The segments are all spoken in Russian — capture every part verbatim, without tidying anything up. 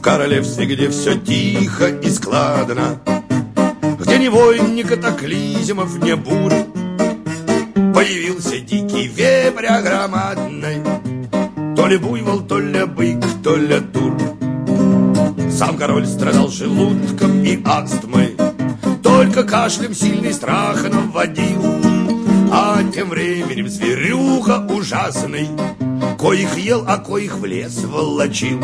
королевстве, где все тихо и складно, где ни войн, ни катаклизмов, ни бурь, появился дикий вепрь громадный, то ли буйвол, то ли бык, то ли тур. Сам король страдал желудком и астмой, только кашлем сильный страх наводил. А тем временем зверюга ужасный, коих ел, а коих в лес волочил.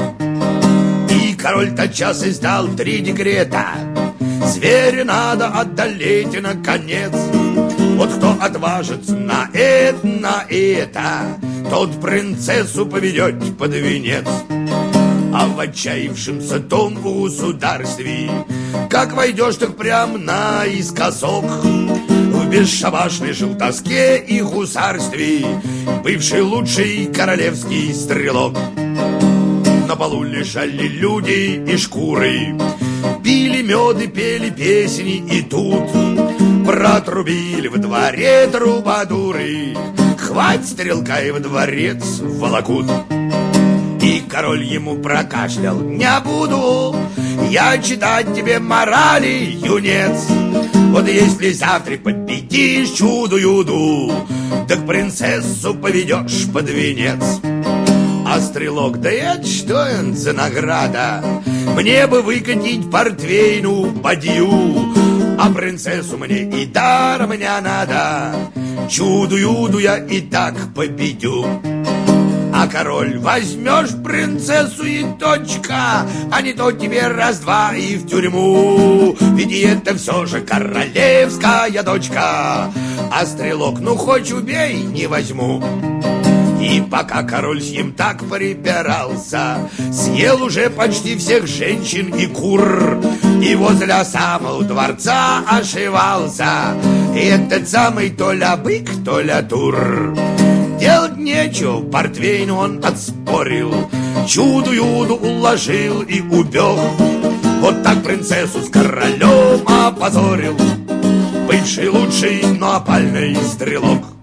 И король тотчас издал три декрета: зверя надо одолеть наконец. Вот кто отважится на это, на это, тот принцессу поведет под венец. А в отчаявшемся том государстве, как войдешь, так прям наискосок, в бесшабашной желтоске и гусарстве бывший лучший королевский стрелок. На полу лежали люди и шкуры, пили мед и пели песни, и тут протрубили в дворе трубадуры: хвать стрелка, и во дворец волокут. И король ему прокашлял: не буду я читать тебе морали, юнец. Вот если завтра победишь чудо-юду, так принцессу поведешь под венец. А стрелок: да это что он за награда? Мне бы выкатить портвейну бадью, а принцессу мне и даром не надо. Чуду-юду я и так победю. А король: возьмешь принцессу и точка, а не то тебе раз-два и в тюрьму. Ведь это все же королевская дочка. А стрелок: ну хоть убей, не возьму. И пока король с ним так припирался, съел уже почти всех женщин и кур, и возле самого дворца ошивался этот самый то ли бык, то ли тур. Делать нечего, портвейн он отспорил, чуду-юду уложил и убег. Вот так принцессу с королем опозорил бывший лучший, но опальный стрелок.